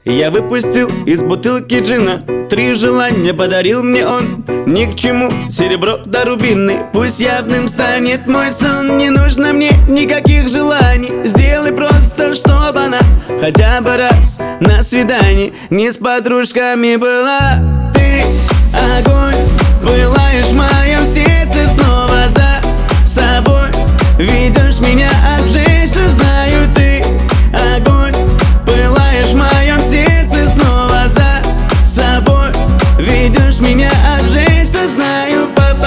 Я выпустил из бутылки джина 3 желания подарил мне он. Ни к чему серебро да рубины, пусть явным станет мой сон. Не нужно мне никаких желаний, сделай просто, чтоб она хотя бы раз на свидании не с подружками была. Ты огонь, пылаешь в моем сердце снова за собой, ведешь меня обжечься, знаю, ты огонь, пылаешь в моем сердце снова за собой, ведешь меня обжечься, знаю.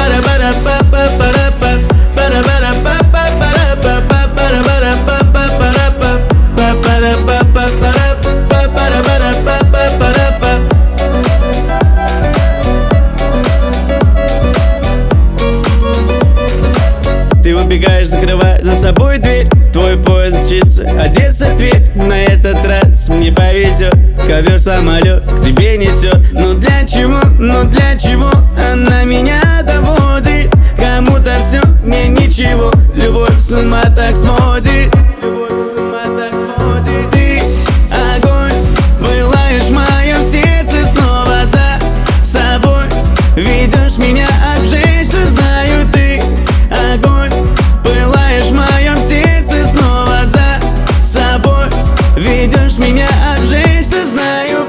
Ты убегаешь, закрывая за собой дверь, твой поезд мчится, одеться в дверь. На этот раз мне повезет, ковер-самолет к тебе несет. Ну для чего она меня доводит? Кому-то все, мне ничего, любовь с ума так сводит. Любовь с ума так сводит. Ты огонь, пылаешь в моем сердце снова за собой, ведешь меня обжечься, знаю, ты огонь, пылаешь в моем сердце снова за собой, ведешь меня обжечься, знаю.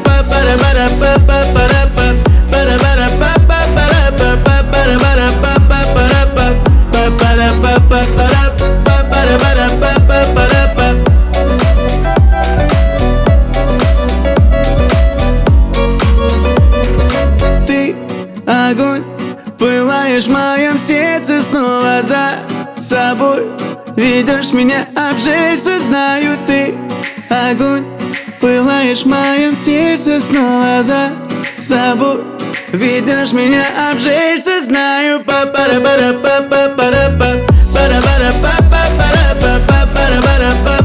Ты огонь, пылаешь в моем сердце снова за собой, ведешь меня обжечься, знаю, ты огонь, пылаешь в моем сердце снова за собой, ведешь меня обжечься, знаю. Па-пара-пара-па-па-пара-па, пара-пара-па-па-пара-па, пара-пара-па-па.